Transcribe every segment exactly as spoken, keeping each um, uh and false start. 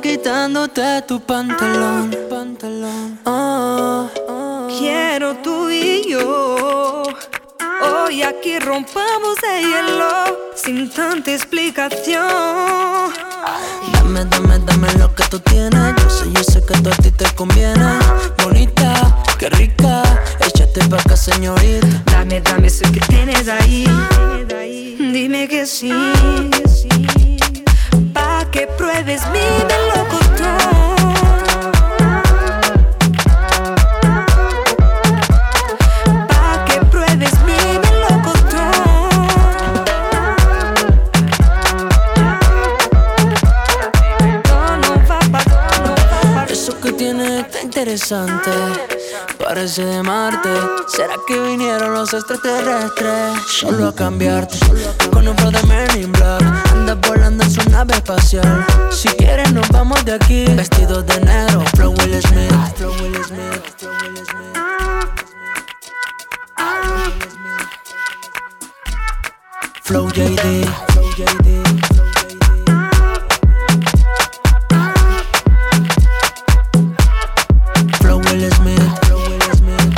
quitándote tu pantalón, pantalón. Oh, oh. Quiero tú y yo. Hoy aquí rompamos el hielo sin tanta explicación. Dame, dame, dame lo que tú tienes. Yo sé, yo sé que todo a ti te conviene. Bonita, qué rica, échate pa' acá, señorita. Dame, dame eso que tienes ahí. Dime que sí, pa' que pruebes mi melocotón. Pa' que pruebes mi melocotón. No, no va pa', no va pa'. Eso que tienes está interesante, parece de Marte. ¿Será que vinieron los extraterrestres solo a cambiarte? Con un flow de Men in Black, andas volando en su nave espacial. Si quieres nos vamos de aquí, vestidos de negro, Flow Will Smith, Flow Will Smith, Flow Will Smith. Flow J D, Flow J D. Flow Will Smith, Flow Will Smith,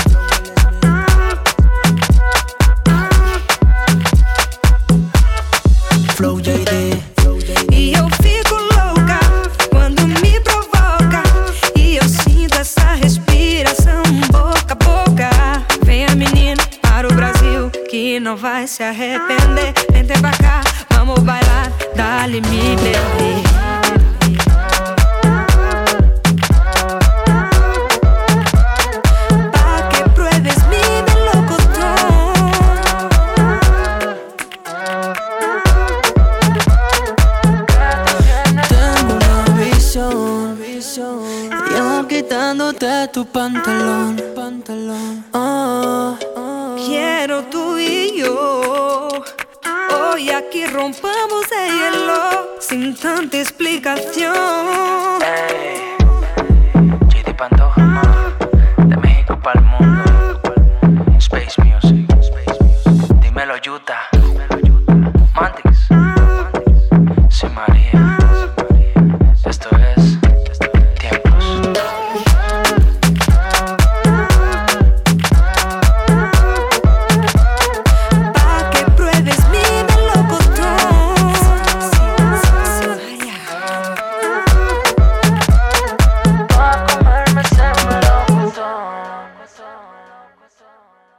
Flow J D. E eu fico louca quando me provoca, e eu sinto essa respiração boca a boca. Venha menina para o Brasil que não vai se arrepender. Vem pra cá, vamos bailar, dá-lhe me beber. Yo quitándote tu pantalón, pantalón. Oh, oh. Quiero tú y yo. Hoy aquí rompamos el hielo sin tanta explicación. Hey, J D Pantoja, ma, de México para el mundo. Space Music, dímelo Utah, Mantix, sí María. Esto es Tiempos. Pa' que pruebes mi melocotón. Pa' comerme ese melocotón.